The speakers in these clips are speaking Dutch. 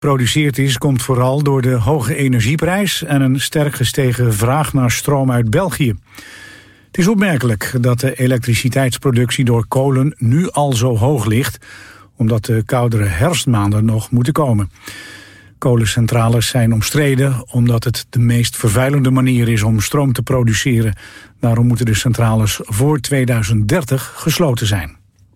geproduceerd is, komt vooral door de hoge energieprijs en een sterk gestegen vraag naar stroom uit België. Het is opmerkelijk dat de elektriciteitsproductie door kolen nu al zo hoog ligt, omdat de koudere herfstmaanden nog moeten komen. Kolencentrales zijn omstreden omdat het de meest vervuilende manier is om stroom te produceren. Daarom moeten de centrales voor 2030 gesloten zijn.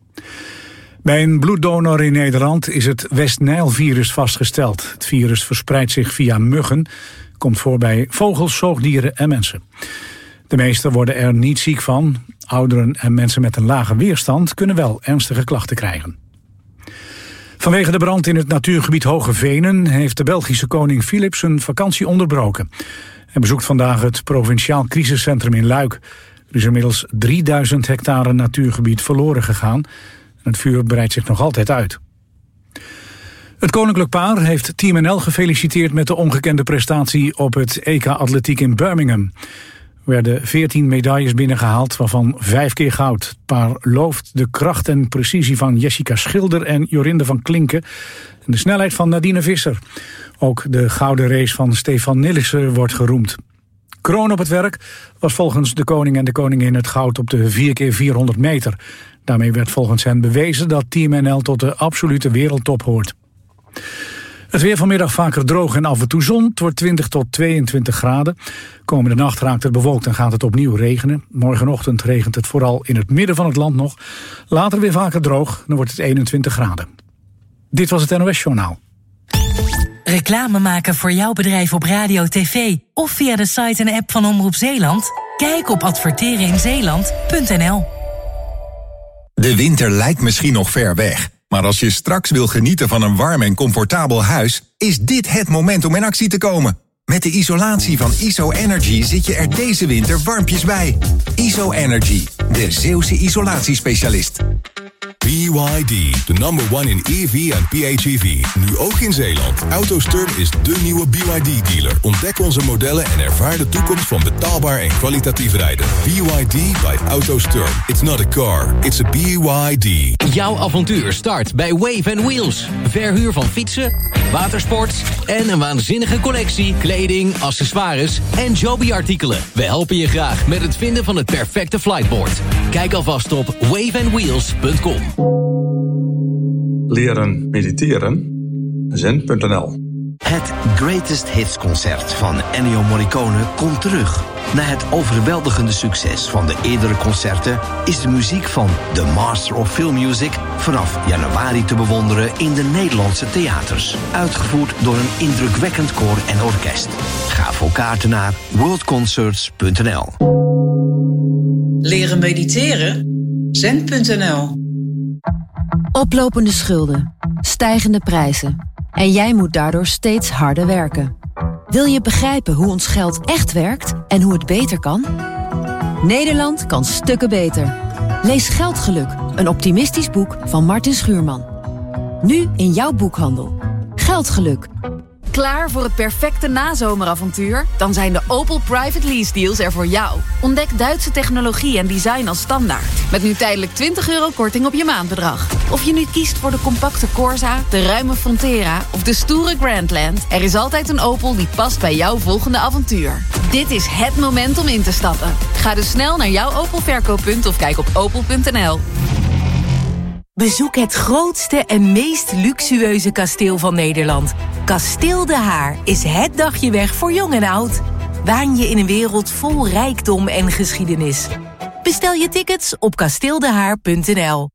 Bij een bloeddonor in Nederland is het West-Nijl-virus vastgesteld. Het virus verspreidt zich via muggen, komt voor bij vogels, zoogdieren en mensen. De meesten worden er niet ziek van. Ouderen en mensen met een lage weerstand kunnen wel ernstige klachten krijgen. Vanwege de brand in het natuurgebied Hoge Venen heeft de Belgische koning Philips zijn vakantie onderbroken. Hij bezoekt vandaag het provinciaal crisiscentrum in Luik. Er is inmiddels 3000 hectare natuurgebied verloren gegaan. En het vuur breidt zich nog altijd uit. Het koninklijk paar heeft Team NL gefeliciteerd met de ongekende prestatie op het EK Atletiek in Birmingham. Er werden 14 medailles binnengehaald, waarvan 5 keer goud. Het paar looft de kracht en precisie van Jessica Schilder en Jorinde van Klinken en de snelheid van Nadine Visser. Ook de gouden race van Stefan Nillissen wordt geroemd. Kroon op het werk was volgens de koning en de koningin het goud op de 4x400 meter. Daarmee werd volgens hen bewezen dat Team NL tot de absolute wereldtop hoort. Het weer vanmiddag vaker droog en af en toe zon. Het wordt 20 tot 22 graden. Komende nacht raakt het bewolkt en gaat het opnieuw regenen. Morgenochtend regent het vooral in het midden van het land nog. Later weer vaker droog, dan wordt het 21 graden. Dit was het NOS Journaal. Reclame maken voor jouw bedrijf op radio, tv of via de site en app van Omroep Zeeland? Kijk op advertereninzeeland.nl. De winter lijkt misschien nog ver weg. Maar als je straks wil genieten van een warm en comfortabel huis, is dit het moment om in actie te komen. Met de isolatie van ISO Energy zit je er deze winter warmpjes bij. ISO Energy, de Zeeuwse isolatiespecialist. BYD, de number 1 in EV en PHEV. Nu ook in Zeeland. AutoSturm is de nieuwe BYD-dealer. Ontdek onze modellen en ervaar de toekomst van betaalbaar en kwalitatief rijden. BYD by AutoSturm. It's not a car, it's a BYD. Jouw avontuur start bij Wave & Wheels. Verhuur van fietsen, watersport en een waanzinnige collectie kleding, accessoires en Joby-artikelen. We helpen je graag met het vinden van het perfecte flightboard. Kijk alvast op waveandwheels.com. Leren mediteren. Zen.nl. Het Greatest Hits concert van Ennio Morricone komt terug. Na het overweldigende succes van de eerdere concerten is de muziek van The Master of Film Music vanaf januari te bewonderen in de Nederlandse theaters. Uitgevoerd door een indrukwekkend koor en orkest. Ga voor kaarten naar worldconcerts.nl. Leren mediteren? Zen.nl. Oplopende schulden, stijgende prijzen. En jij moet daardoor steeds harder werken. Wil je begrijpen hoe ons geld echt werkt en hoe het beter kan? Nederland kan stukken beter. Lees Geldgeluk, een optimistisch boek van Martin Schuurman. Nu in jouw boekhandel. Geldgeluk. Klaar voor het perfecte nazomeravontuur? Dan zijn de Opel Private Lease Deals er voor jou. Ontdek Duitse technologie en design als standaard. Met nu tijdelijk €20 korting op je maandbedrag. Of je nu kiest voor de compacte Corsa, de ruime Frontera of de stoere Grandland, er is altijd een Opel die past bij jouw volgende avontuur. Dit is het moment om in te stappen. Ga dus snel naar jouw Opel verkooppunt of kijk op opel.nl. Bezoek het grootste en meest luxueuze kasteel van Nederland. Kasteel De Haar is het dagje weg voor jong en oud. Waan je in een wereld vol rijkdom en geschiedenis. Bestel je tickets op kasteeldehaar.nl.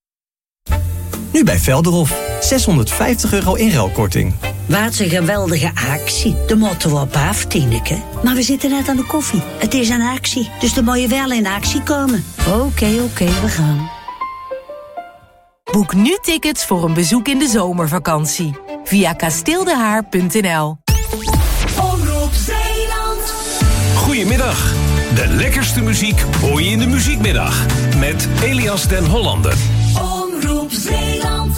Nu bij Velderhof. €650 inruilkorting. Wat een geweldige actie. De moeten we op af, Tineke. Maar we zitten net aan de koffie. Het is een actie, dus dan moet je wel in actie komen. Oké, we gaan. Boek nu tickets voor een bezoek in de zomervakantie. Via kasteeldehaar.nl. Omroep Zeeland. Goedemiddag. De lekkerste muziek hoor je in de muziekmiddag. Met Elias den Hollander. Omroep Zeeland.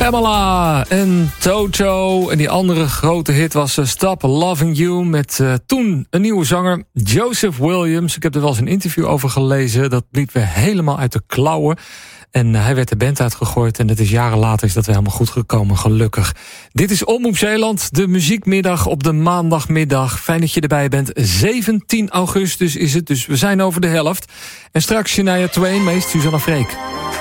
Pamela en Toto. En die andere grote hit was Stop Loving You met toen een nieuwe zanger, Joseph Williams. Ik heb er wel eens een interview over gelezen. Dat liep weer helemaal uit de klauwen. En hij werd de band uitgegooid en het is jaren later is dat weer helemaal goed gekomen, gelukkig. Dit is Omroep Zeeland, de muziekmiddag op de maandagmiddag. Fijn dat je erbij bent. 17 augustus is het, dus we zijn over de helft. En straks Shania Twain, meest Susanna Freek.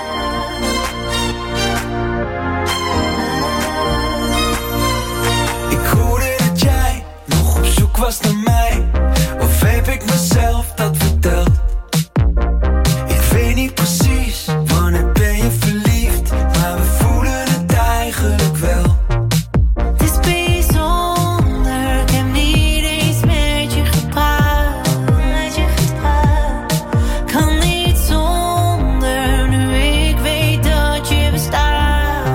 Was naar mij, of heb ik mezelf dat verteld? Ik weet niet precies, wanneer ben je verliefd, maar we voelen het eigenlijk wel. Het is bijzonder, ik heb niet eens met je gepraat. Kan niet zonder, nu ik weet dat je bestaat.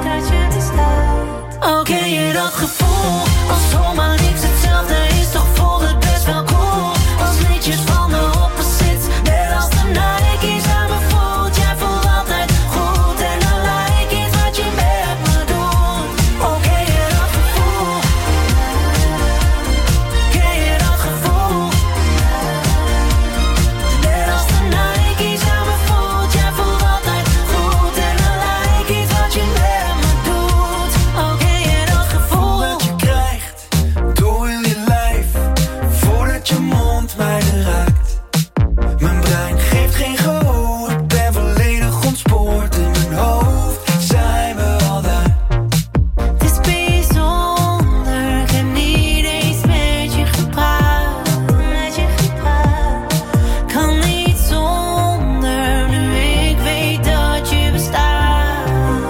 Oh, ken je dat gevoel, als zomaar niks hetzelfde is, toch voelt het best wel cool. Als liedjes van de opposites, net als de Nike's aan me voelt. Jij voelt altijd goed en dan lijkt iets wat je met me doet. Oh, ken je dat gevoel? Ken je dat gevoel? Net als de Nike's aan me voelt. Jij voelt altijd goed en dan lijkt iets wat je met me doet. Oh, ken je dat gevoel? Dat je krijgt door heel je lijf, voordat je mond mij raakt. Mijn brein geeft geen gehoor, ik ben volledig ontspoord. In mijn hoofd zijn we al daar. Het is bijzonder, ik heb niet eens met je gepraat. Kan niet zonder, nu ik weet dat je bestaat.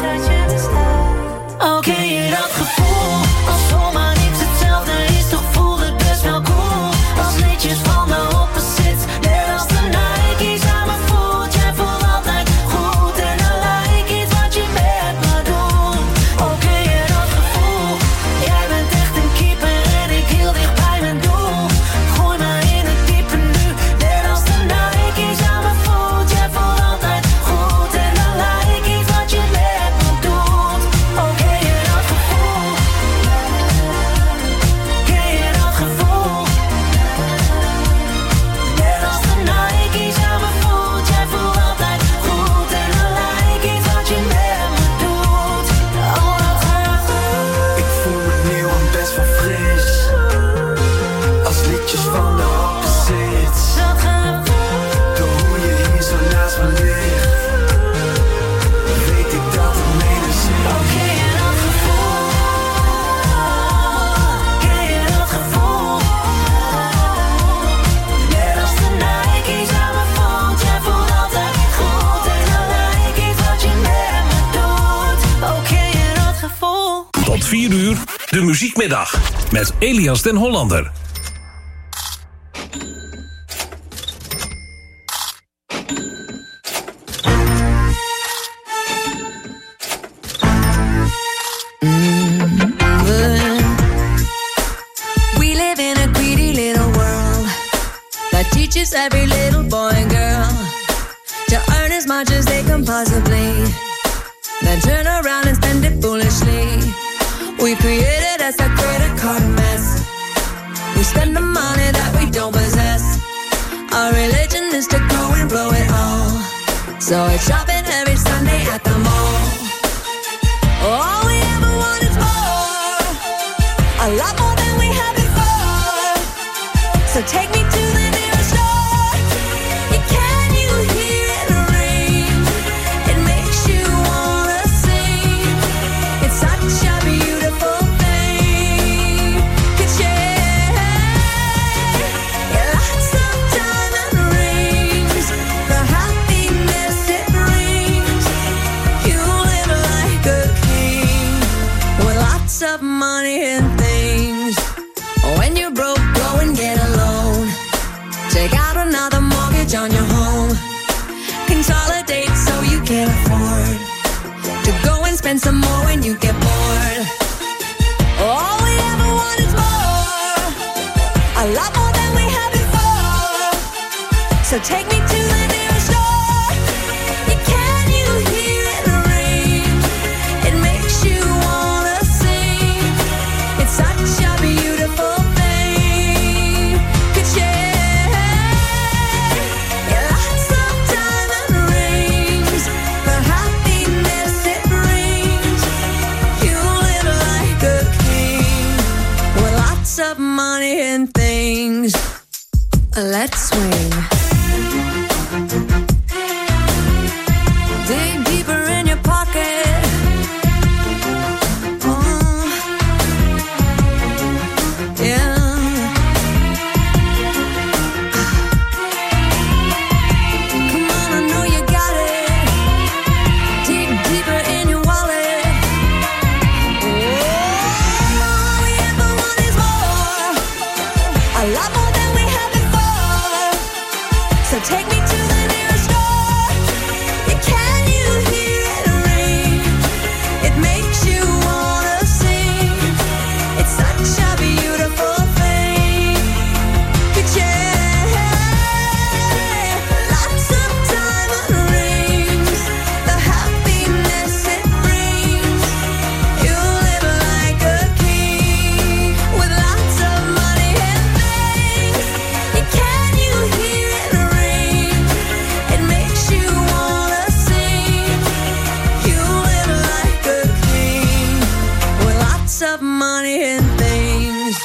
Oh, ken je dat gevoel? Als zomaar niks hetzelfde is, toch voelt het best wel cool. Als liedjes van de opposites, net als de Nike's aan me voelt. Jij voelt altijd goed en dan lijkt iets wat je met me doet. Oh, ken je dat gevoel? Jij bent echt een keeper en ik heel dicht bij mijn doel. Gooi me in het diepe nu, net als de Nike's aan me voelt. Jij voelt altijd goed en dan lijkt iets wat je met me doet. Oh, ken je dat gevoel? Ken je dat gevoel? Net als de Nike's aan me voelt. Jij voelt altijd goed en dan lijkt iets wat je met me doet. Oh, dat gaat goed. Ik voel me nieuw en best wel fris, als liedjes van de opposites. Dat gaat goed. Door hoe je hier zo naast me ligt, weet ik dat het mede zit. Oh, ken je dat gevoel? Ken je dat gevoel? Net als de Nike's aan me voelt. Jij voelt altijd goed en dan lijkt iets wat je met me doet. Oh, ken je dat gevoel? Tot 4 uur, de muziekmiddag. Met Elias den Hollander. We live in a greedy little world that teaches every little boy and girl to earn as much as they can possibly, then turn around and spend it foolishly. We created as a credit card mess. We spend the money that we don't possess. Our religion is to go and blow it all. So it's shopping every Sunday at the mall. All we ever want is more, a lot more than we had before. So take me to the nearest store. Can you hear it ring? It makes you wanna sing. It's such a beautiful thing. Could share lots of diamond rings, the happiness it brings. You live like a king with lots of money and things. When you're broke, go and get a loan. Take out another mortgage on your home. Consolidate so you can afford to go and spend some more when you get bored. All we ever want is more, a lot more than we had before. So take me to the nearest store. Can you hear it ring? It makes Let's swing. Dig deeper in your pocket. Yeah. Come on, I know you got it. Dig deeper in your wallet. Oh, yeah, but what is more? A lot more than we had before. So take me to the nearest store. Can you hear it ring? It makes you wanna sing. It's such a beautiful thing. Yeah, lots of diamond rings, the happiness it brings. You live like a king with lots of money and things. Can you hear it ring? It makes you wanna sing. You live like a king with lots of money and things.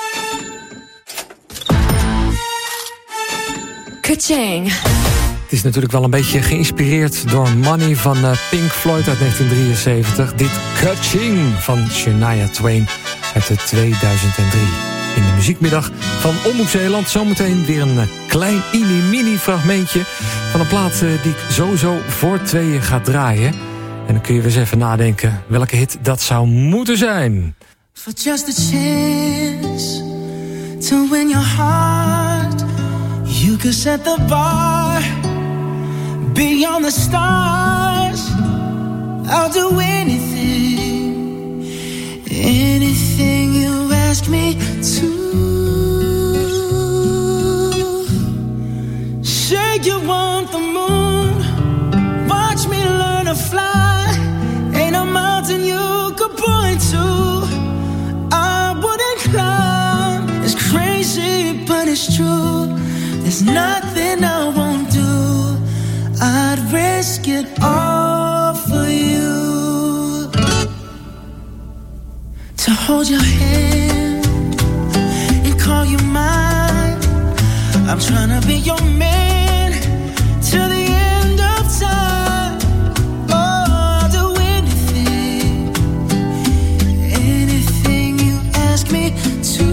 Ka-ching. Het is natuurlijk wel een beetje geïnspireerd door Money van Pink Floyd uit 1973. Dit Ka-ching van Shania Twain uit 2003. In de muziekmiddag van Omroep Zeeland. Zometeen weer een klein mini fragmentje van een plaat die ik sowieso voor tweeën ga draaien. En dan kun je weer eens even nadenken welke hit dat zou moeten zijn. For just a chance to win your heart, you could set the bar beyond the stars. I'll do anything, anything you ask me to. Say you want the moon, watch me learn to fly. Ain't a mountain you could point to I wouldn't climb. It's crazy, but it's true. There's nothing I won't do. I'd risk it all for you. To hold your hand and call you mine. I'm trying to be your man till the end of time. Oh, I'll do anything, anything you ask me to.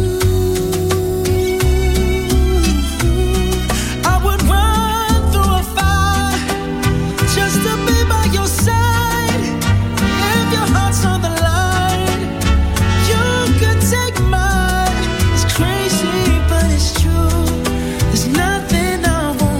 I would run through a fire just to be by your side. If your heart's on the line, you could take mine. It's crazy, but it's true. There's nothing I won't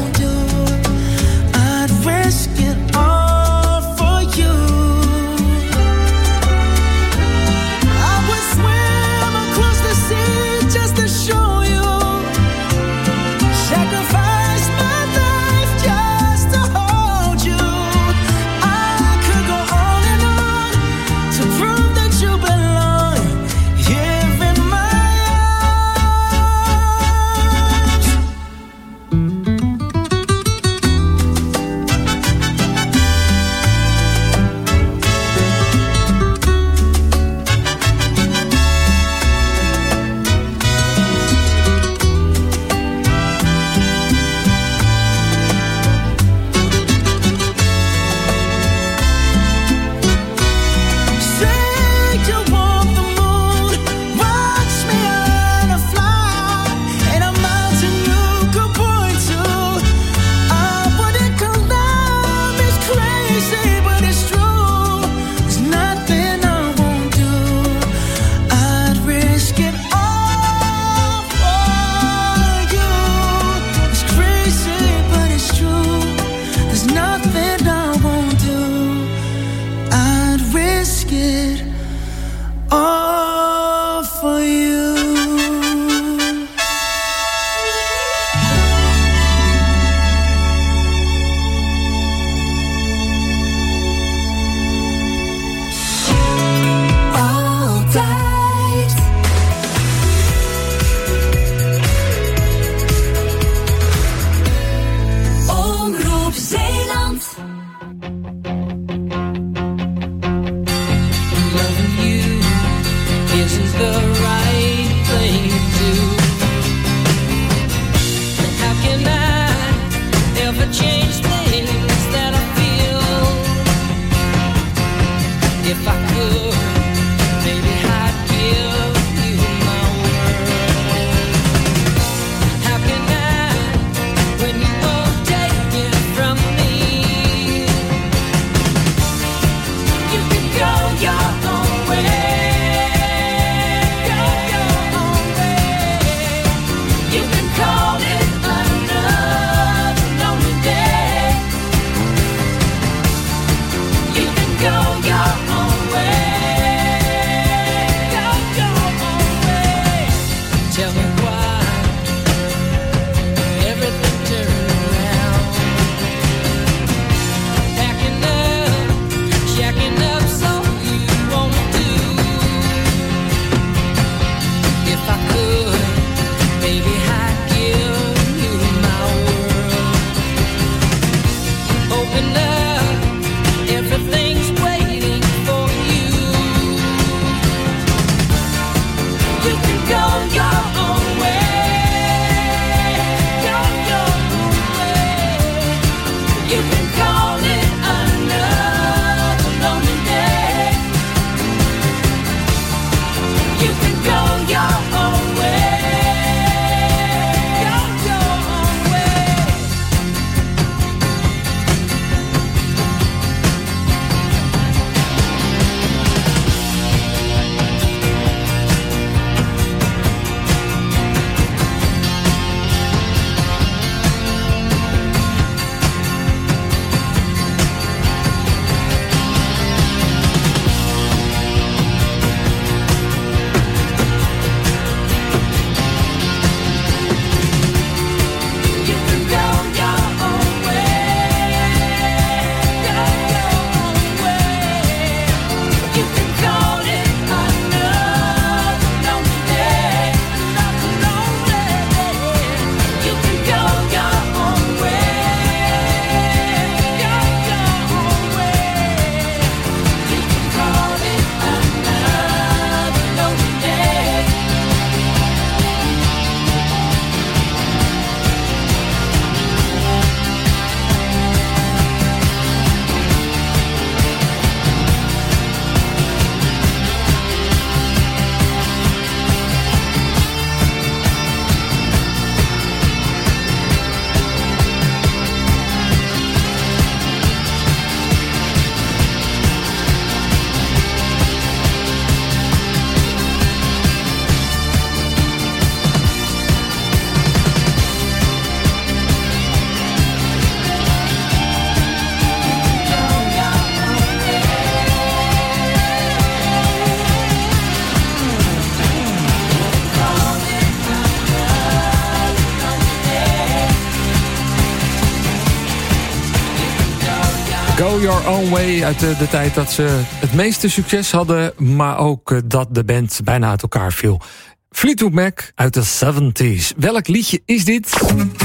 Go Your Own Way uit de tijd dat ze het meeste succes hadden, maar ook dat de band bijna uit elkaar viel. Fleetwood Mac uit de 70s. Welk liedje is dit?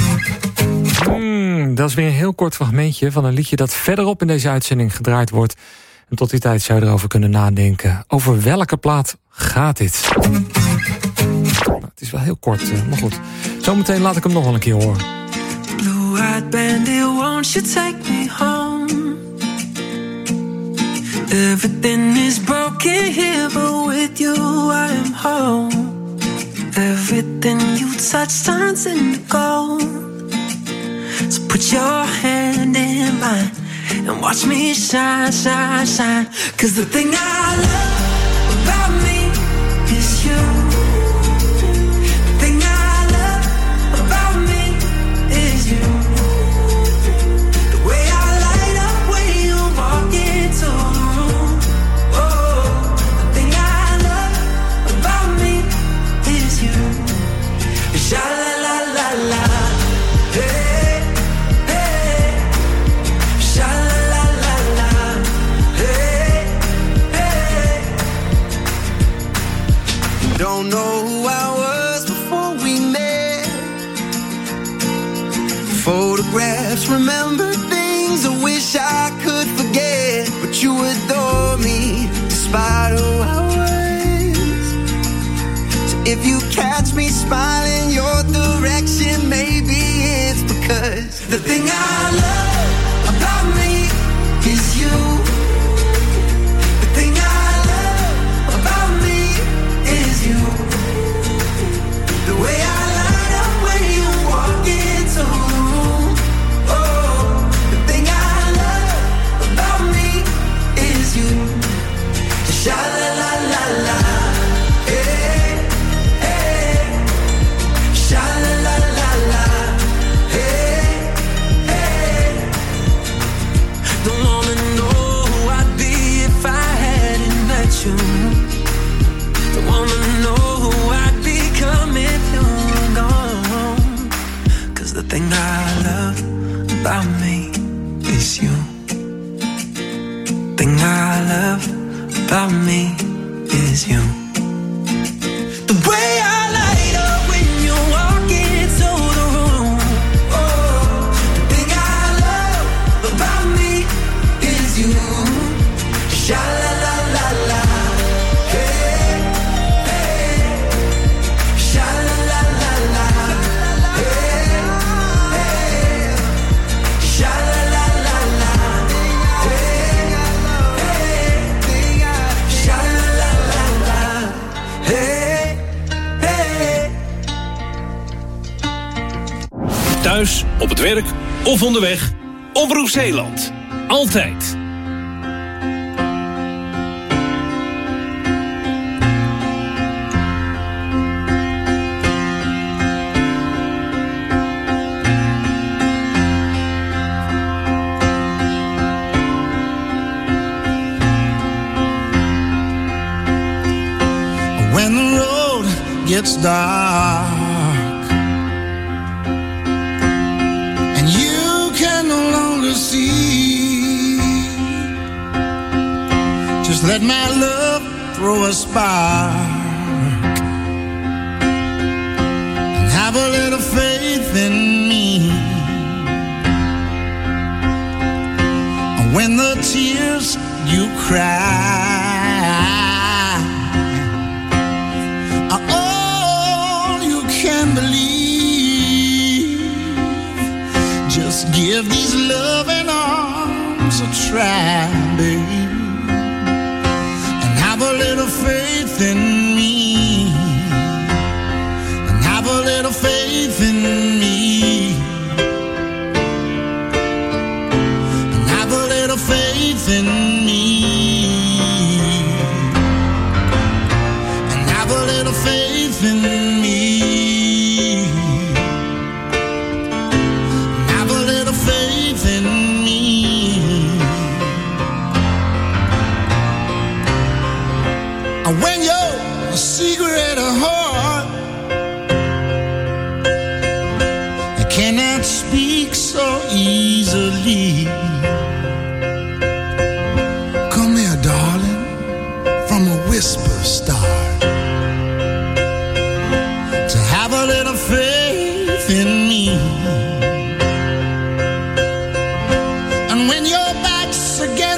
Dat is weer een heel kort fragmentje van een liedje dat verderop in deze uitzending gedraaid wordt. En tot die tijd zou je erover kunnen nadenken. Over welke plaat gaat dit? Nou, het is wel heel kort, maar goed. Zometeen laat ik hem nog wel een keer horen. Blue-eyed bandit, won't you take me home? Everything is broken here, but with you I am home. Everything you touch turns into gold. So put your hand in mine and watch me shine, shine, shine. 'Cause the thing I love about me is you. The thing I love about me is you. The way I light up when you walk into the room. Oh, the thing I love about me is you. Sha la la la la. Hey, hey. Sha la la la la. Hey, hey. Don't know who I was before we met. Photographs, remember things I wish I could forget. But you adore me despite who I was. So if you catch me smiling your direction, maybe it's because the thing I love about me is you. The thing I love about me is you. The way I light up when you walk into the room. Oh, the thing I love about me is you. Sha la la la la. Hey, hey. Sha la la la la. Hey, hey. Don't wanna know who I'd be if I hadn't met you. Don't wanna know who I'd become if you were gone. 'Cause the thing I love about me is you. Thing I love about me is you. The way I light up when you walk into the room. Oh, the thing I love about me is you. Sha la la la la. Hey, hey. Sha la la la la. Hey, hey. Sha la la la la. Hey, hey. Sha la la la la. Hey, hey. Thuis, op het werk of onderweg. Omroep Zeeland. Altijd. When the road gets dark and you can no longer see, just let my love throw a spark and have a little faith in me. And when the tears you cry believe, just give these loving arms a try, babe, and have a little faith in me, and have a little faith in me, and have a little faith in me, and have a little faith in me. When you're a secret of heart, I cannot speak so easily.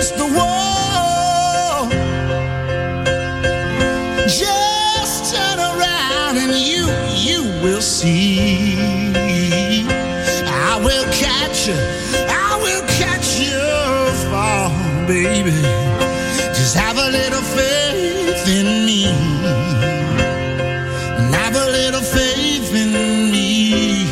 against the wall. Just turn around and you will see. I will catch you fall, baby. Just have a little faith in me. Have a little faith in me.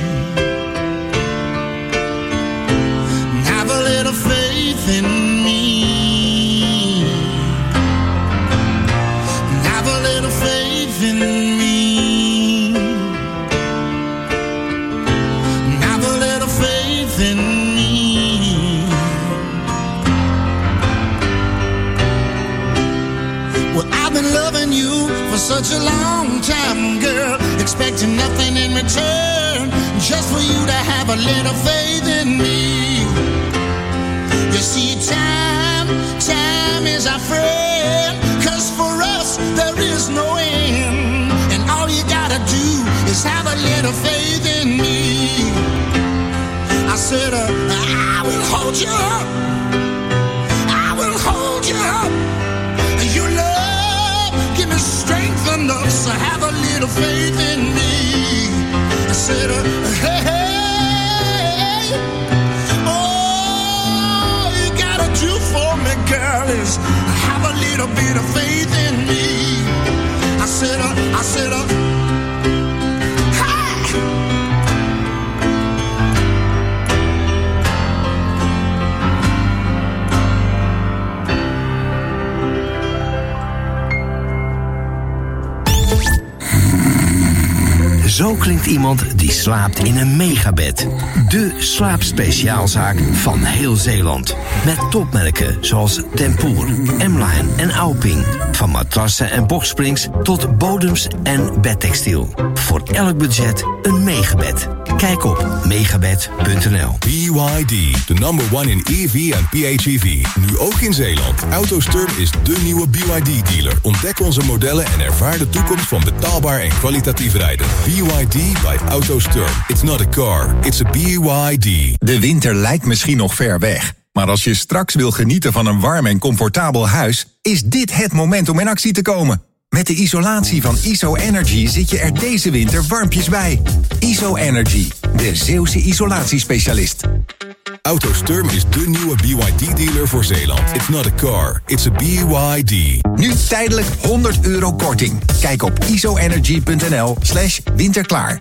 Have a little faith in me. Have a little faith in me. Have a little faith in me. Well, I've been loving you for such a long time, girl, expecting nothing in return, just for you to have a little faith in me. You see, time is our friend, 'cause for us there is no end, and all you gotta do is have a little faith in me. I said, I will hold you up, I will hold you up, and your love give me strength enough, so have a little faith in me. I said, hey, all you gotta do for me, girl, is have a little bit of faith in me. I said, Zo klinkt iemand die slaapt in een megabed. De slaapspeciaalzaak van heel Zeeland. Met topmerken zoals Tempoor, M-Line en Auping. Van matrassen en boxsprings tot bodems en bedtextiel. Voor elk budget een megabed. Kijk op megabed.nl. BYD, de number one in EV en PHEV. Nu ook in Zeeland. AutoSturm is de nieuwe BYD-dealer. Ontdek onze modellen en ervaar de toekomst van betaalbaar en kwalitatief rijden. BYD by AutoSturm. It's not a car, it's a BYD. De winter lijkt misschien nog ver weg. Maar als je straks wil genieten van een warm en comfortabel huis, is dit het moment om in actie te komen. Met de isolatie van ISO Energy zit je er deze winter warmpjes bij. ISO Energy, de Zeeuwse isolatiespecialist. AutoSturm is de nieuwe BYD-dealer voor Zeeland. It's not a car, it's a BYD. Nu tijdelijk €100 korting. Kijk op isoenergy.nl/winterklaar.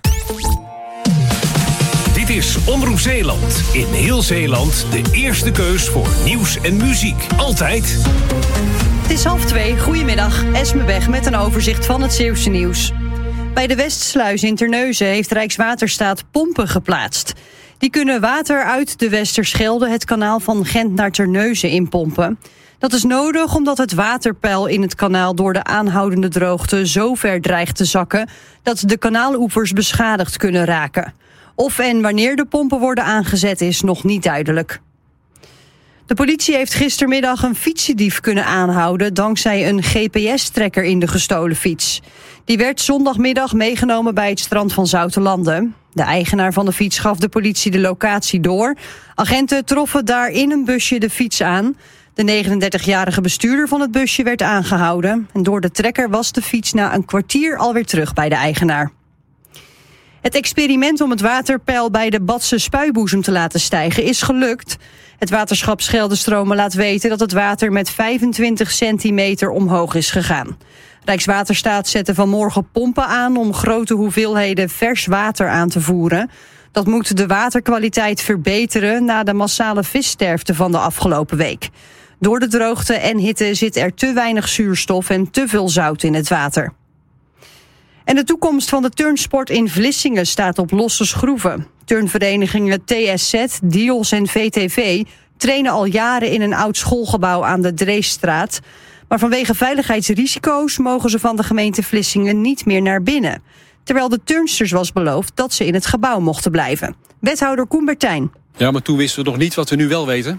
Dit is Omroep Zeeland. In heel Zeeland de eerste keus voor nieuws en muziek. Altijd. Het is 1:30. Goedemiddag. Esme Weg met een overzicht van het Zeeuwse nieuws. Bij de Westsluis in Terneuzen heeft Rijkswaterstaat pompen geplaatst. Die kunnen water uit de Westerschelde, het kanaal van Gent naar Terneuzen, inpompen. Dat is nodig omdat het waterpeil in het kanaal door de aanhoudende droogte zo ver dreigt te zakken dat de kanaaloevers beschadigd kunnen raken. Of en wanneer de pompen worden aangezet is nog niet duidelijk. De politie heeft gistermiddag een fietsendief kunnen aanhouden dankzij een GPS-trekker in de gestolen fiets. Die werd zondagmiddag meegenomen bij het strand van Zoutelanden. De eigenaar van de fiets gaf de politie de locatie door. Agenten troffen daar in een busje de fiets aan. De 39-jarige bestuurder van het busje werd aangehouden. En door de trekker was de fiets na een kwartier alweer terug bij de eigenaar. Het experiment om het waterpeil bij de Badse spuiboezem te laten stijgen is gelukt. Het waterschap Scheldestromen laat weten dat het water met 25 centimeter omhoog is gegaan. Rijkswaterstaat zette vanmorgen pompen aan om grote hoeveelheden vers water aan te voeren. Dat moet de waterkwaliteit verbeteren na de massale vissterfte van de afgelopen week. Door de droogte en hitte zit er te weinig zuurstof en te veel zout in het water. En de toekomst van de turnsport in Vlissingen staat op losse schroeven. Turnverenigingen TSZ, Diels en VTV trainen al jaren in een oud schoolgebouw aan de Dreesstraat. Maar vanwege veiligheidsrisico's mogen ze van de gemeente Vlissingen niet meer naar binnen. Terwijl de turnsters was beloofd dat ze in het gebouw mochten blijven. Wethouder Koen Bertijn. Ja, maar toen wisten we nog niet wat we nu wel weten.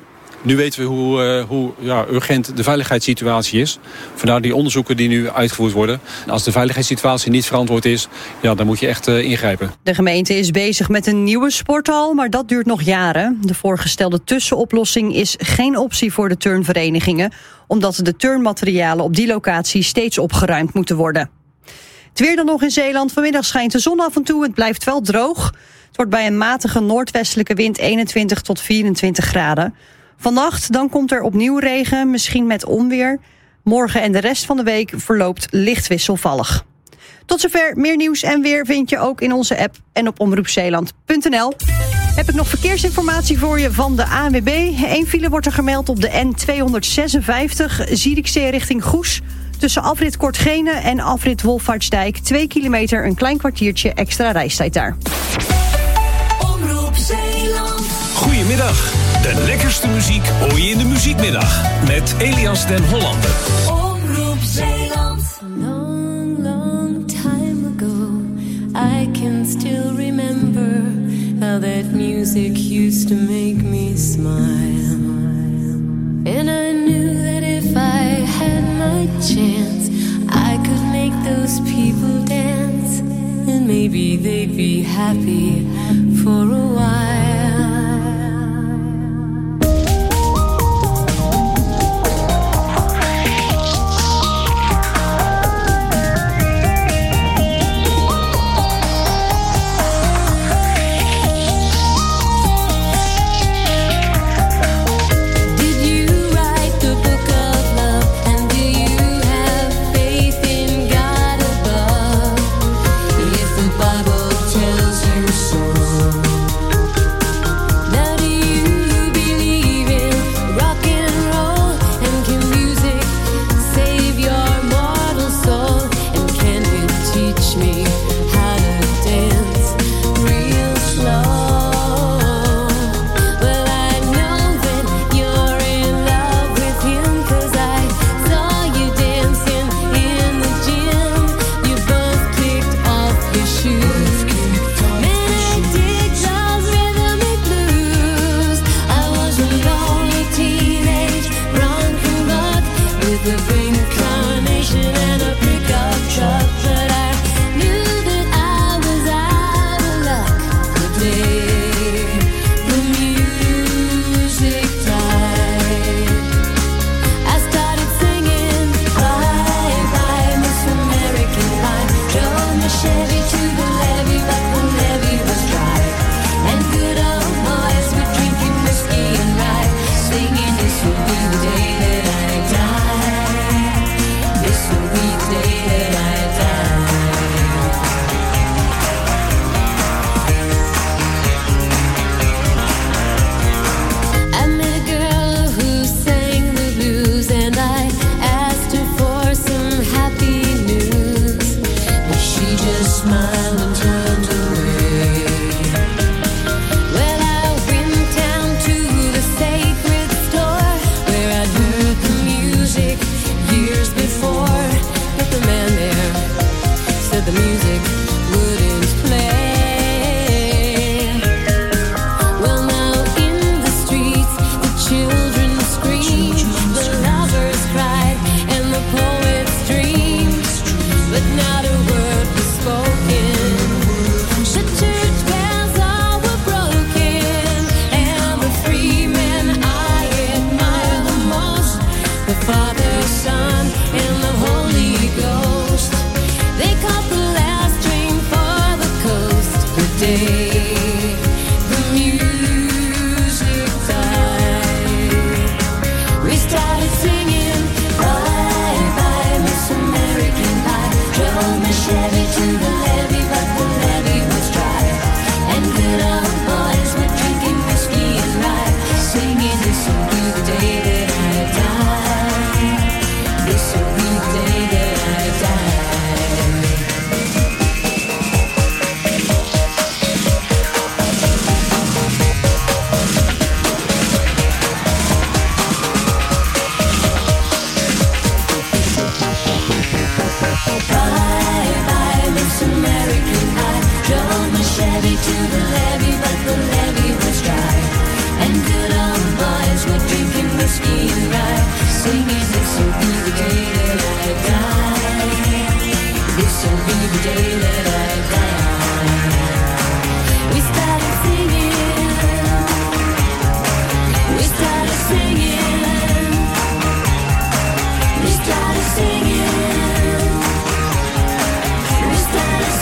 Nu weten we hoe urgent de veiligheidssituatie is. Vandaar die onderzoeken die nu uitgevoerd worden. Als de veiligheidssituatie niet verantwoord is, dan moet je echt ingrijpen. De gemeente is bezig met een nieuwe sporthal, maar dat duurt nog jaren. De voorgestelde tussenoplossing is geen optie voor de turnverenigingen, omdat de turnmaterialen op die locatie steeds opgeruimd moeten worden. Het weer dan nog in Zeeland. Vanmiddag schijnt de zon af en toe. Het blijft wel droog. Het wordt bij een matige noordwestelijke wind 21 tot 24 graden. Vannacht dan komt er opnieuw regen, misschien met onweer. Morgen en de rest van de week verloopt licht wisselvallig. Tot zover. Meer nieuws en weer vind je ook in onze app en op omroepzeeland.nl. Heb ik nog verkeersinformatie voor je van de ANWB. 1 file wordt er gemeld op de N256 Zierikzee richting Goes. Tussen afrit Kortgene en afrit Wolvaartsdijk. 2 kilometer, een klein kwartiertje extra reistijd daar. Omroep Zeeland. Goedemiddag. De lekkerste muziek hoor je in de muziekmiddag. Met Elias den Hollander. Omroep Zeeland. Long, long time ago, I can still remember how that music used to make me smile. And I knew that if I had my chance, I could make those people dance. And maybe they'd be happy for a while. This will be the day that I die. This will be the day that I died. We started singing. We started singing. We started singing. We started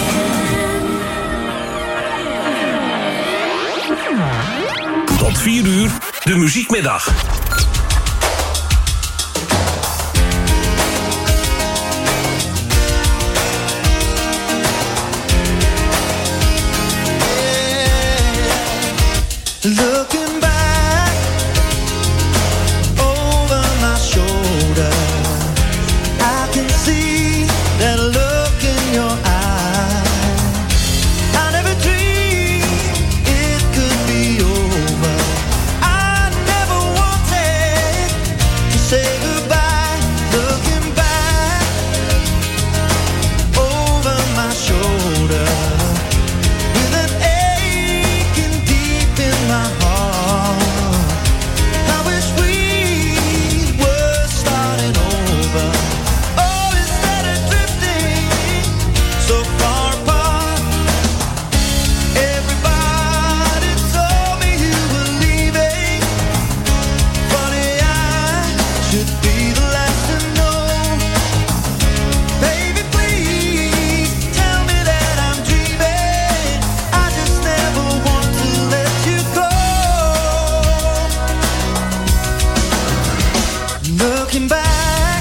singing. Tot 4 uur, de muziekmiddag. Looking back over my shoulder, I can see that look in your eye. I never dreamed it could be over. I never wanted to say goodbye. Looking back over my shoulder, with an aching deep in my heart. I wish we were starting over. Oh, instead of drifting so far apart. Everybody told me you were leaving. Funny, I should be the last to know. Baby, please tell me that I'm dreaming. I just never want to let you go. Looking back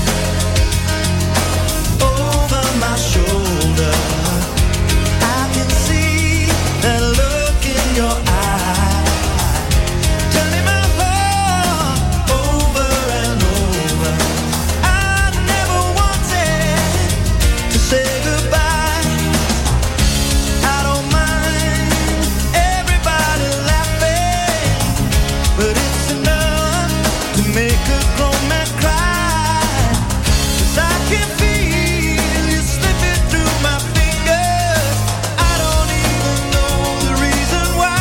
over my shoulder, I can see that look in your eye, turning my heart over and over. I never wanted to say goodbye. I don't mind everybody laughing, but it's enough to make a grown man cry. 'Cause I can feel you slipping through my fingers. I don't even know the reason why.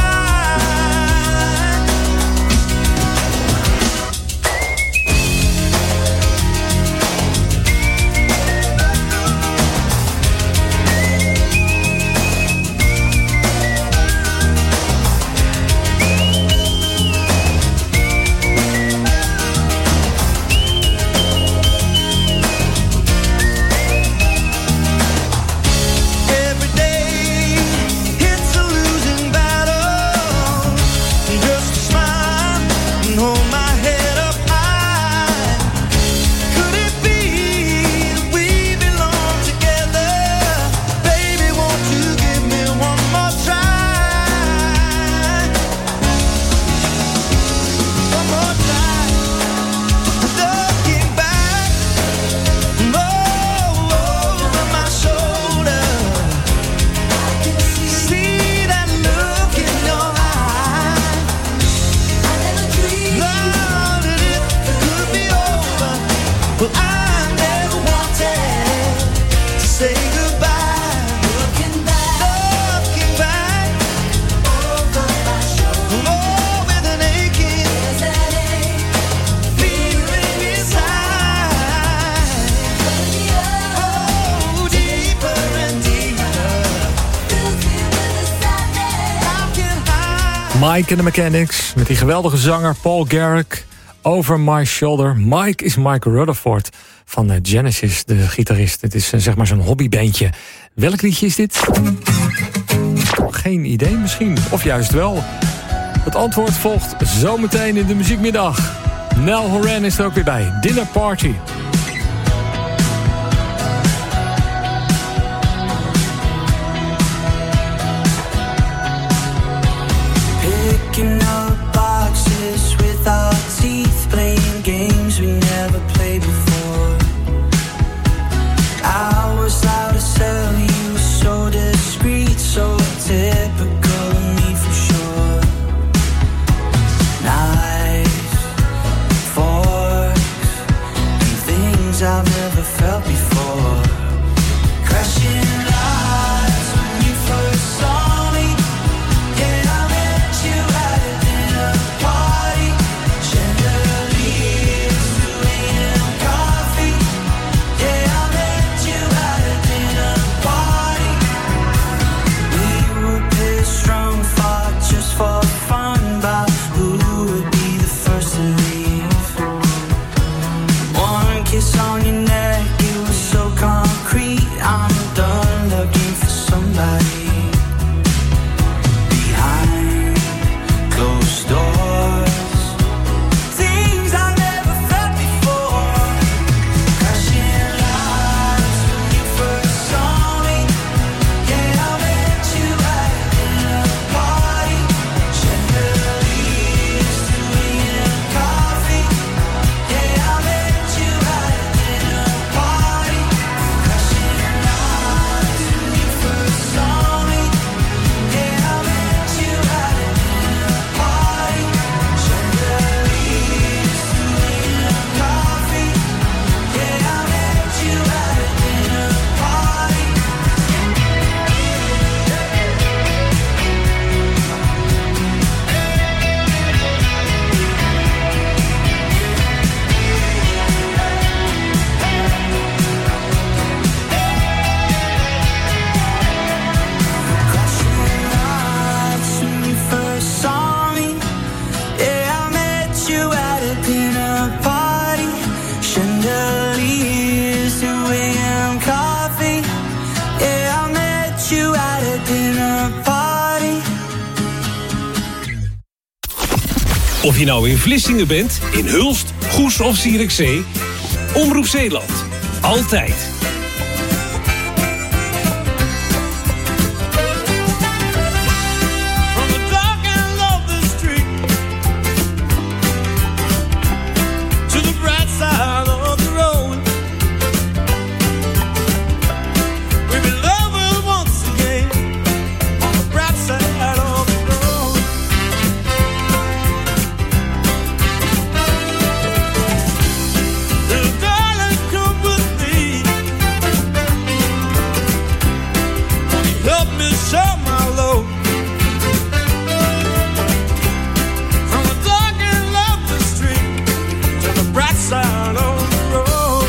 Every day it's a losing battle. Just smile and hold my head up high. Could it be we belong together? Baby, won't you give me one more try? One more try. Looking back over my shoulder, see that look in your eye. Love that it could be over. Well, I never wanted to say goodbye. Looking back over my shoulder, oh, with an aching feeling inside. Oh, deeper and deeper. How can I? Mike and the Mechanics met die geweldige zanger Paul Garrick. Over My Shoulder. Mike is Mike Rutherford van Genesis, de gitarist. Het is zeg maar zo'n hobbybandje. Welk liedje is dit? Geen idee misschien. Of juist wel. Het antwoord volgt zometeen in de muziekmiddag. Nel Horan is er ook weer bij. Dinner Party. Picking up boxes with our teeth, playing games we never played before. I was out to sell you, so discreet, so typical of me for sure. Knives, forks, and things I've never felt before. Crashing lights when you first saw me. Yeah, I met you at a dinner party. Chandeliers, Korean coffee. Yeah, I met you at a dinner party. kiss on your neck, it was so concrete. I'm done looking for somebody behind closed doors. Things I never felt before. Crashing lights when you first saw me. Yeah, I met you at a dinner party. Chandeliers, Julian coffee. Yeah, I met you at a dinner party. Crashing lights when you first saw me. Yeah, I met you at a dinner party. Chandeliers, Julian coffee. Yeah, I met you at a dinner party. Crashing lights when you first saw me. Yeah, I met you at a dinner party. Chandeliers, 2 a.m. coffee. Yeah, I met you at a dinner party. Of je nou in Vlissingen bent, in Hulst, Goes of Zierikzee, Omroep Zeeland. Altijd. From the dark and lonely street to the bright side of the road, we've been lovers once again on the bright side of the road. Little darling, come with me. Help me share my load. From the dark and lonely street to the bright side of the road.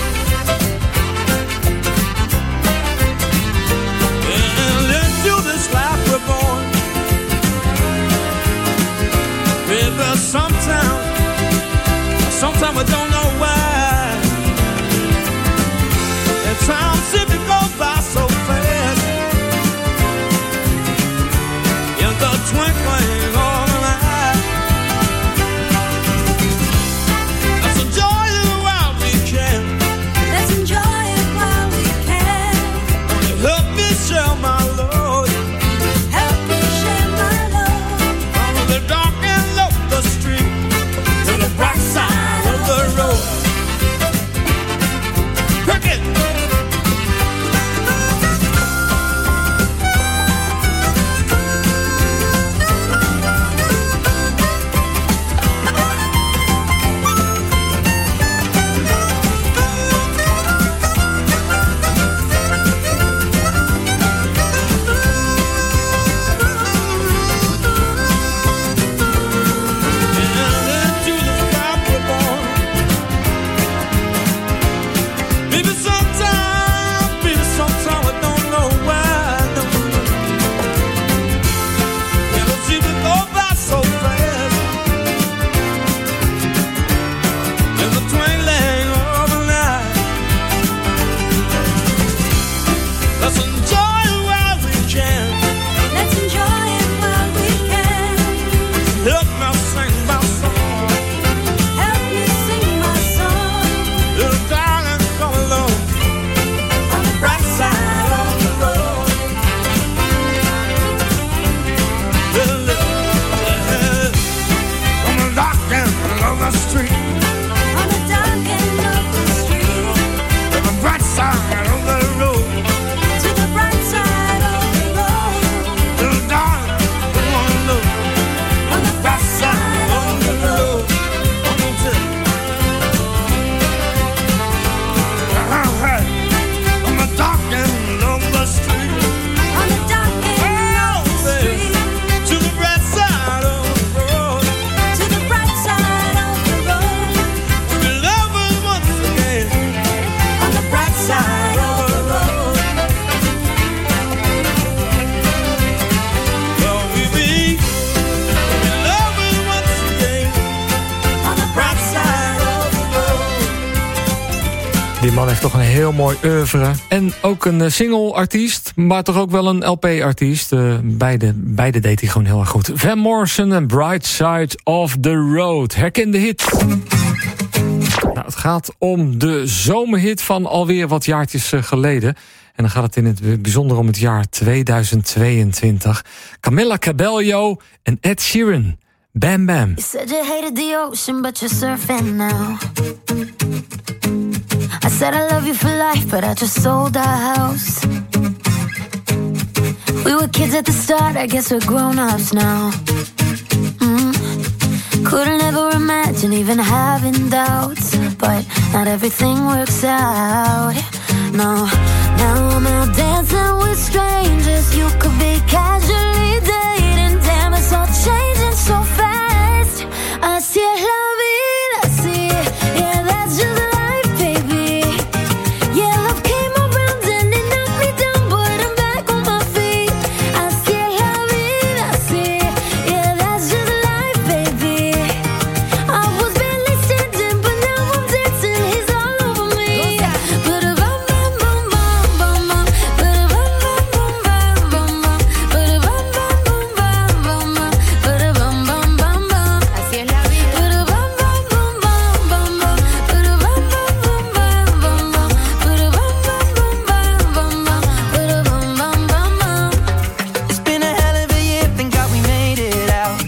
And into this life we're born. Baby, sometimes we don't know why. And time seems to go by so fast. In the twinkling of an eye. Let's enjoy it while we can. Let's enjoy it while we can. Help me share my load. Help me share my load. From the dark and lonely street to the bright side of the road. Pick it. Die man heeft toch een heel mooi oeuvre. En ook een single-artiest, maar toch ook wel een LP-artiest. Beide deed hij gewoon heel erg goed. Van Morrison en Bright Side of the Road. Herken de hit. Nou, het gaat om de zomerhit van alweer wat jaartjes geleden. En dan gaat het in het bijzonder om het jaar 2022. Camila Cabello en Ed Sheeran. Bam Bam. You said you hated the ocean, but you're surfing now. I said I love you for life, but I just sold our house. We were kids at the start, I guess we're grown-ups now. Couldn't ever imagine even having doubts, but not everything works out. No, now I'm out dancing with strangers. You could be casually dating. Damn, it's all changing so fast. Así es la vida, así. Yeah, that's just life, baby. Yeah, love came around and it knocked me down, but I'm back on my feet. Así es la vida, así. Yeah, that's just life, baby. I was barely standing, but now I'm dancing. He's all over me. Ba-da-bum, bum, bum, bum, bum, bum. Ba-da-bum, bum, bum, bum, bum, bum. Ba-da-bum, bum, bum, bum, bum, bum. Ba-da-bum, bum, bum, bum. Así es la vida. Ba-da-bum, bum, bum, bum, bum, bum. Ba-da-bum, bum, bum, bum, bum, bum. Ba-da-bum, bum, bum, bum, bum, bum. Ba-da-bum, bum, bum, bum. It's been a hell of a year, thank God we made it out.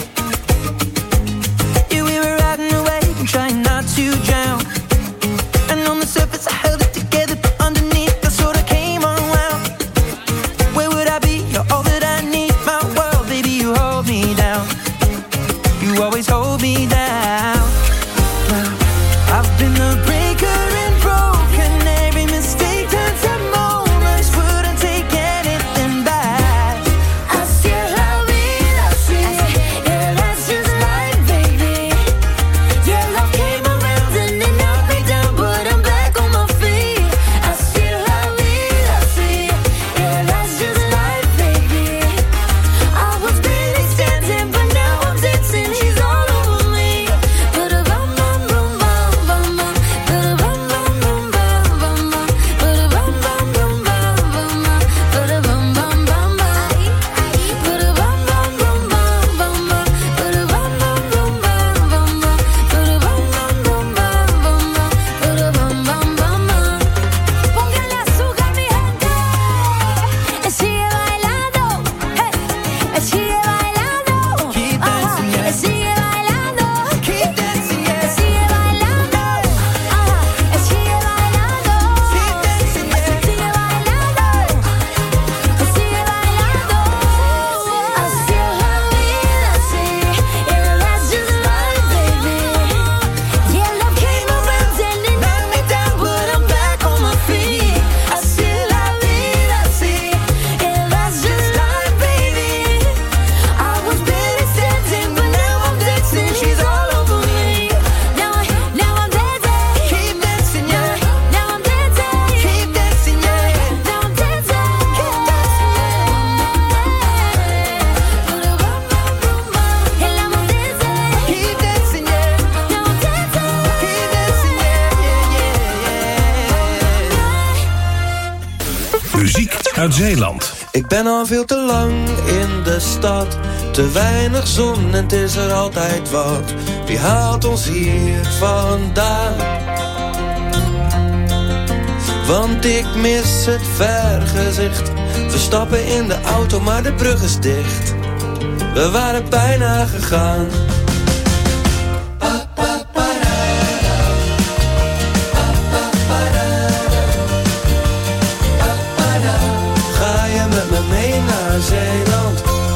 Yeah, we were riding away and trying not to drown. And on the surface I held it together, but underneath I sort of came unwound. Where would I be? You're all that I need, my world, baby, you hold me down. You always hold me down. Well, I've been the breaker and broken. Every mistake turns to moments. Wouldn't take anything back. Así es la vida, así. Yeah, that's just life, baby. Yeah, love came around and it knocked me down, but I'm back on my feet. Así es la vida, así. Yeah, that's just life, baby. I was barely standing, but now I'm dancing. He's all over me. Ba-da-bum, bum, bum, bum, bum, bum. Ba-da-bum, bum, bum, bum, bum, bum. Ba-da-bum, bum, bum, bum, bum, bum. Ba-da-bum, bum, bum, bum. Ba-da-bum, bum, bum, bum, bum, bum. Ba-da-bum, bum, bum, bum, bum, bum. Ba-da-bum, bum, bum, bum, bum, bum. Ba-da-bum, bum, bum, bum. Póngale azúcar, mi gente. Sigue bailando. Hey. Sigue bailando. Keep dancing, yeah. Sigue bailando. Keep dancing, yeah. Sigue bailando. Sigue bailando. Keep dancing, yeah. Sigue bailando. Sigue bailando. Así es la vida, así. Yeah, that's just life, baby. Yeah, love came around and it knocked me down, but I'm back on my feet. Así es la vida, así. Yeah, that's just life, baby. I was barely standing, but now I'm dancing. She's all over me. Now I'm dancing. Keep dancing, yeah. Now I'm dancing. Keep dancing, yeah. Now I'm dancing. Keep dancing. And now I'm dancing. Keep dancing, yeah. Now I'm dancing. Keep dancing, yeah. Muziek uit Zeeland. Ik ben al veel te lang in de stad. Te weinig zon en het is er altijd wat. Wie haalt ons hier vandaan? Want ik mis het vergezicht. We stappen in de auto, maar de brug is dicht. We waren bijna gegaan. Ga je met me mee naar Zeeland?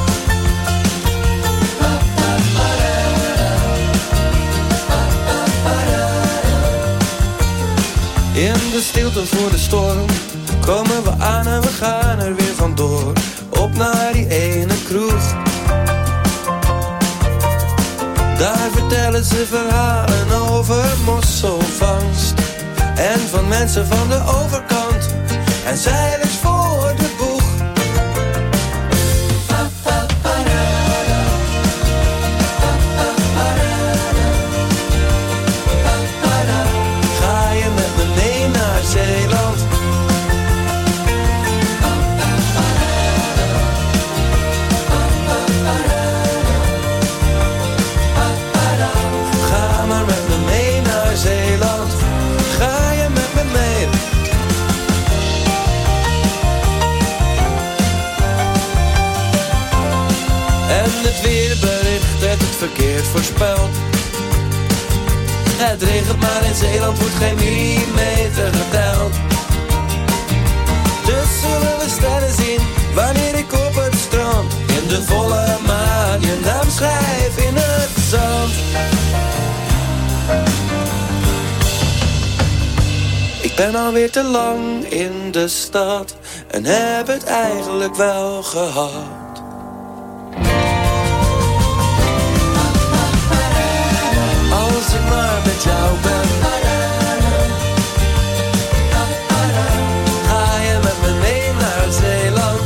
In de stilte voor de storm komen we aan en we gaan er weer vandoor. Op naar die ene kroeg. Daar vertellen ze verhalen over mosselvangst. En van mensen van de overkant. En zeilers voor de boeg. Ga je met me mee verkeerd voorspeld. Het regent maar in Zeeland wordt geen millimeter geteld. Dus zullen we sterren zien wanneer ik op het strand in de volle maan je naam schrijf in het zand. Ik ben alweer te lang in de stad en heb het eigenlijk wel gehad. Als ik maar met jou ben, ga je met me mee naar Zeeland.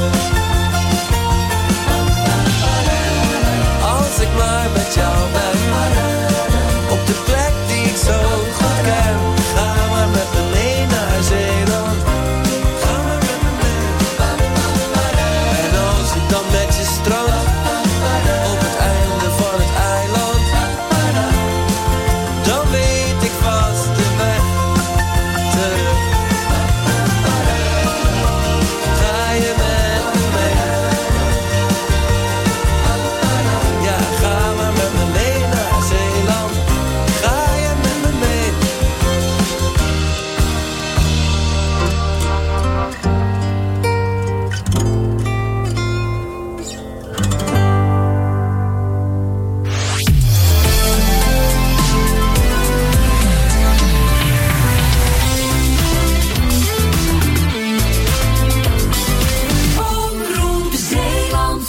Als ik maar met jou ben, op de plek die ik zo goed ken. Ga maar met me mee naar Zeeland. Ga maar met me mee. En als ik dan met je strand op het einde van het eiland, dan weet ik vast de weg terug. Ga je met me mee? Ja, ga maar met me mee naar Zeeland. Ga je met me mee? Omroep Zeeland.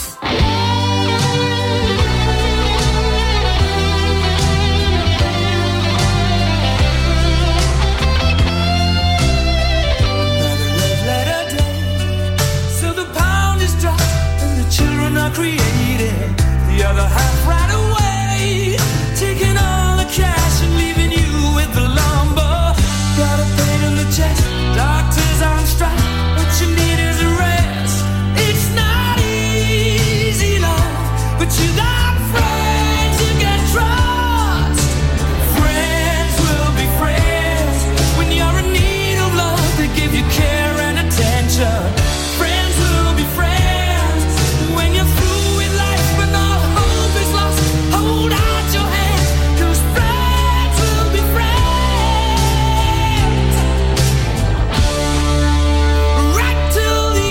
So the pound is dropped and the children are created. The other half right away, taking all the cash and leaving you with the lumber. Got a pain in the chest, doctors on strike. What you need is a rest. It's not easy, love, but you got friends you can trust. Friends will be friends when you're in need of love. They give you care and attention. Friends will be friends when you're through with life and all hope is lost. Hold out your hand, 'cause friends will be friends right till the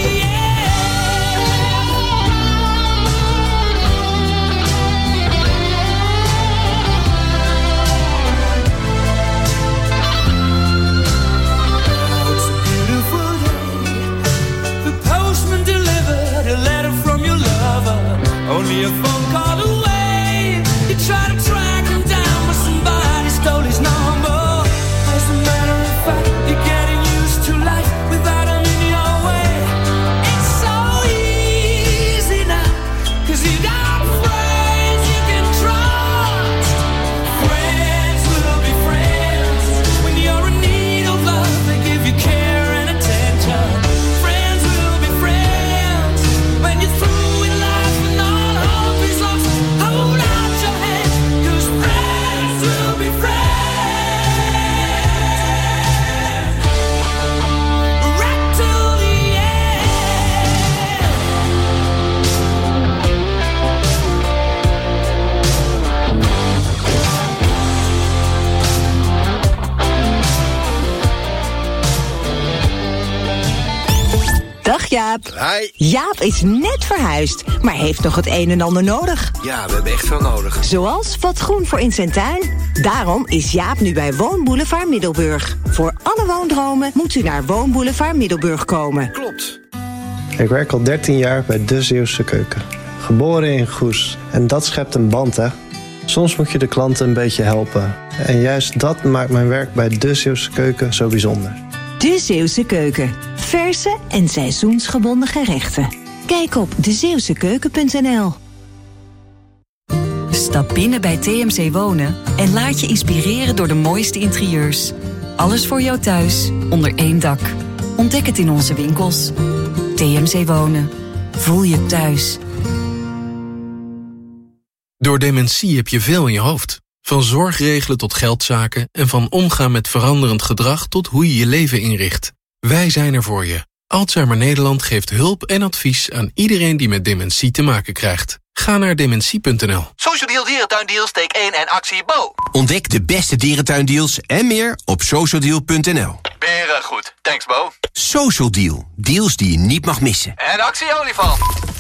It's a beautiful day. The postman delivered a letter from your lover, only a phone call away. You try to track him down, but somebody stole his number. As a matter of fact, you're getting used to life without him in your way. It's so easy now, 'cause you got friends you can trust. Friends will be friends when you're in need of love. They give you care and attention. Friends will be friends when you're through with life and all hope is lost. Hold out your hand, 'cause friends will be friends right till the Dag Jaap. Hi. Jaap is net verhuisd, maar heeft nog het een en ander nodig. Ja, we hebben echt veel nodig. Zoals wat groen voor in zijn tuin. Daarom is Jaap nu bij Woonboulevard Middelburg. Voor alle woondromen moet u naar Woonboulevard Middelburg komen. Klopt. Ik werk al 13 jaar bij De Zeeuwse Keuken. Geboren in Goes. En dat schept een band, hè. Soms moet je de klanten een beetje helpen. En juist dat maakt mijn werk bij De Zeeuwse Keuken zo bijzonder. De Zeeuwse Keuken. Verse en seizoensgebonden gerechten. Kijk op dezeeuwsekeuken.nl. Stap binnen bij TMC Wonen en laat je inspireren door de mooiste interieurs. Alles voor jou thuis, onder één dak. Ontdek het in onze winkels. TMC Wonen. Voel je thuis. Door dementie heb je veel in je hoofd. Van zorgregelen tot geldzaken en van omgaan met veranderend gedrag tot hoe je je leven inricht. Wij zijn er voor je. Alzheimer Nederland geeft hulp en advies aan iedereen die met dementie te maken krijgt. Ga naar dementie.nl. Social Deal Dierentuindeals, steek 1 en actie Bo. Ontdek de beste dierentuindeals en meer op socialdeal.nl. Beren goed. Thanks Bo. Social Deal. Deals die je niet mag missen. En actie olifant.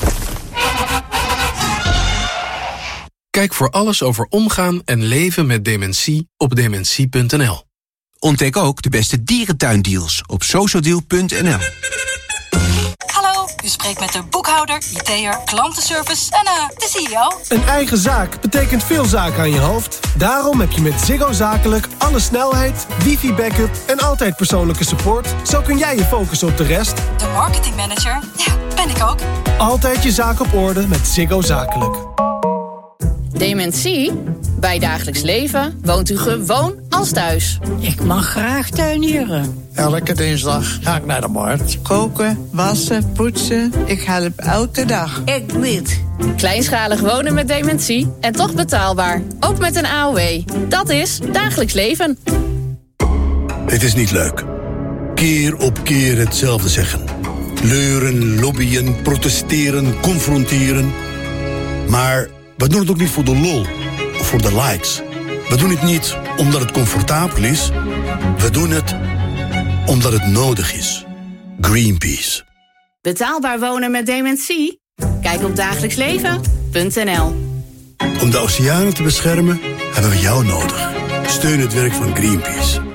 Kijk voor alles over omgaan en leven met dementie op dementie.nl. Ontdek ook de beste dierentuindeals op socialdeal.nl. Hallo, u spreekt met de boekhouder, IT'er, klantenservice en de CEO. Een eigen zaak betekent veel zaken aan je hoofd. Daarom heb je met Ziggo Zakelijk alle snelheid, wifi-backup en altijd persoonlijke support. Zo kun jij je focussen op de rest. De marketingmanager, ja, ben ik ook. Altijd je zaak op orde met Ziggo Zakelijk. Dementie? Bij dagelijks leven woont u gewoon als thuis. Ik mag graag tuinieren. Elke dinsdag ga ik naar de markt. Koken, wassen, poetsen. Ik help elke dag. Ik niet. Kleinschalig wonen met dementie en toch betaalbaar. Ook met een AOW. Dat is dagelijks leven. Het is niet leuk. Keer op keer hetzelfde zeggen. Leuren, lobbyen, protesteren, confronteren. Maar we doen het ook niet voor de lol of voor de likes. We doen het niet omdat het comfortabel is. We doen het omdat het nodig is. Greenpeace. Betaalbaar wonen met dementie? Kijk op dagelijksleven.nl. Om de oceanen te beschermen hebben we jou nodig. Steun het werk van Greenpeace.